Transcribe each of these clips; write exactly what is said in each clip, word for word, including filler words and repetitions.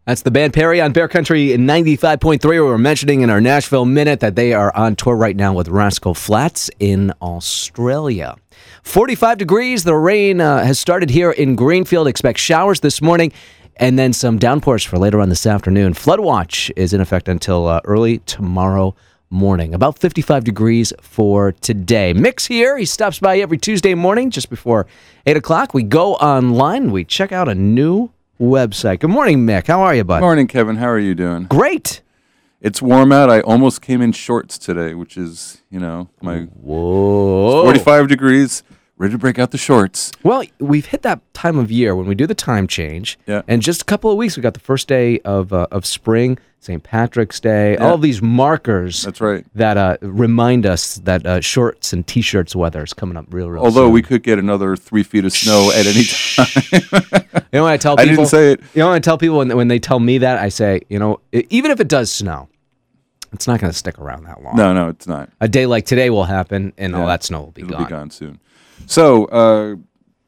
That's the band Perry on Bear Country ninety-five point three. We were mentioning in our Nashville Minute that they are on tour right now with Rascal Flatts in Australia. forty-five degrees. The rain uh, has started here in Greenfield. Expect showers this morning and then some downpours for later on this afternoon. Flood watch is in effect until uh, early tomorrow morning. About fifty-five degrees for today. Mick's here. He stops by every Tuesday morning just before eight o'clock. We go online. We check out a new website. Good morning, Mick. How are you, bud? Morning, Kevin. How are you doing? Great. It's warm out. I almost came in shorts today, which is, you know, my Whoa. forty-five degrees, ready to break out the shorts. Well, we've hit that time of year when we do the time change. Yeah. And just a couple of weeks, we got the first day of uh, of spring, Saint Patrick's Day, Yeah. all of these markers. That's right. That uh, remind us that uh, shorts and T-shirts weather is coming up real, real Although soon. we could get another three feet of snow at any time. You know what I tell I people? didn't say it. You know what I tell people when, when they tell me that? I say, you know, e- even if it does snow, it's not going to stick around that long. No, no, it's not. A day like today will happen, and all Yeah. that snow will be It'll gone. be gone soon. So, uh,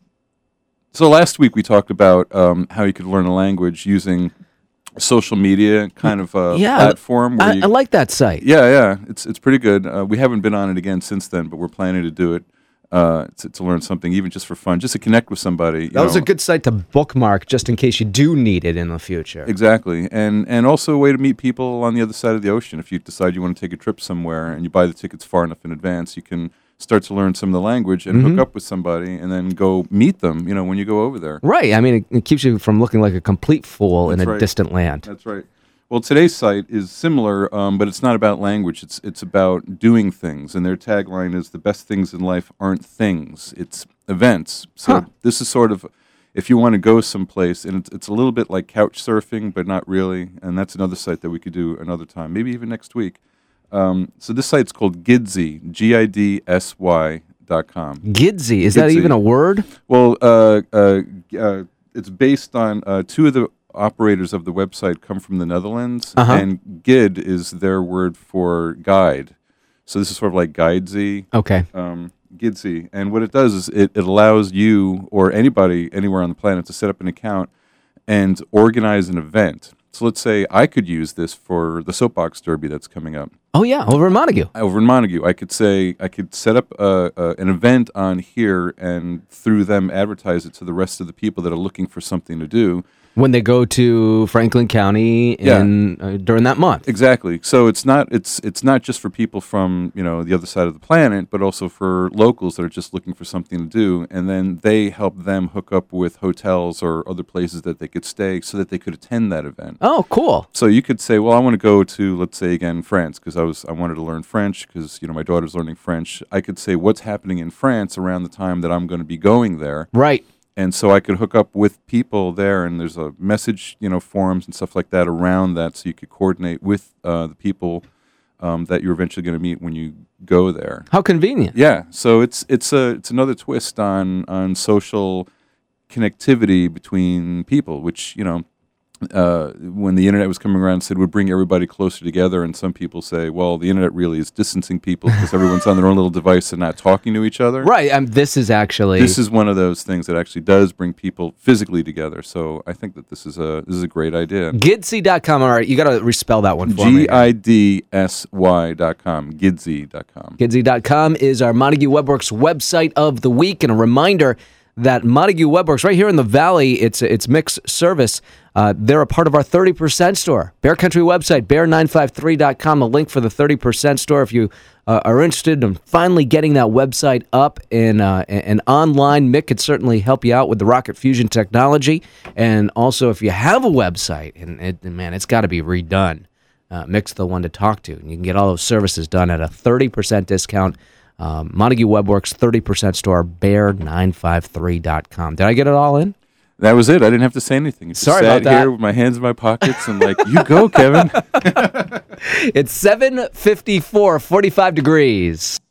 so last week we talked about um, how you could learn a language using social media kind of uh, Yeah, platform. Where I, you, I like that site. Yeah, yeah, it's it's pretty good. Uh, we haven't been on it again since then, but we're planning to do it uh, to, to learn something, even just for fun, just to connect with somebody. you That was know. a good site to bookmark just in case you do need it in the future. Exactly, and and also a way to meet people on the other side of the ocean. If you decide you want to take a trip somewhere and you buy the tickets far enough in advance, you can start to learn some of the language and Mm-hmm. hook up with somebody, and then go meet them. You know, when you go over there. Right. I mean, it, it keeps you from looking like a complete fool in That's a right. distant land. That's right. Well, today's site is similar, um, but it's not about language. It's it's about doing things, and their tagline is "The best things in life aren't things; it's events." So Huh. this is sort of, if you want to go someplace, and it's, it's a little bit like couch surfing, but not really. And that's another site that we could do another time, maybe even next week. Um, so this site's called Gidsy, G I D S Y dot com. Gidsy. Is that Gidsy. even a word? Well, uh, uh, uh, it's based on uh, two of the operators of the website come from the Netherlands, Uh-huh. and Gid is their word for guide. So this is sort of like Guidesy, Okay. um, Gidsy. And what it does is it, it allows you or anybody anywhere on the planet to set up an account and organize an event. So let's say I could use this for the Soapbox Derby that's coming up. Oh, yeah. Over in Montague. Over in Montague, I could say I could set up uh, uh, an event on here and through them advertise it to the rest of the people that are looking for something to do. When they go to Franklin County in, uh, during that month. Exactly. So it's not it's it's not just for people from, you know, the other side of the planet, but also for locals that are just looking for something to do, and then they help them hook up with hotels or other places that they could stay so that they could attend that event. Oh, cool. So you could say, well, I want to go to, let's say again, France, because I was I wanted to learn French because, you know, my daughter's learning French. I could say what's happening in France around the time that I'm going to be going there. Right. And so I could hook up with people there, and there's a message, you know, forums and stuff like that around that, so you could coordinate with uh, the people um, that you're eventually going to meet when you go there. How convenient. Yeah, so it's it's a it's another twist on on social connectivity between people, which, you know, uh, when the internet was coming around, said would bring everybody closer together, and some people say, well, the internet really is distancing people because everyone's on their own little device and not talking to each other. Right. Um, this is actually... This is one of those things that actually does bring people physically together. So I think that this is a this is a great idea. Gidsy dot com. All right. You got to respell that one for me. G I D S Y dot com. Gidsy dot com. Gidsy dot com is our Montague Webworks website of the week. And a reminder that Montague Webworks, right here in the Valley, it's it's Mick's service. Uh, they're a part of our thirty percent store. Bear Country website, bear nine five three dot com, the link for the thirty percent store. If you uh, are interested in finally getting that website up and, uh, and online, Mick could certainly help you out with the Rocket Fusion technology. And also, if you have a website, and, it, and man, it's got to be redone, uh, Mick's the one to talk to. And you can get all those services done at a thirty percent discount. Um, Montague Webworks, thirty percent store, bear nine five three dot com. Did I get it all in? That was it. I didn't have to say anything. I just Sorry sat about that. here with my hands in my pockets and like, you go, Kevin. It's seven fifty-four, forty-five degrees.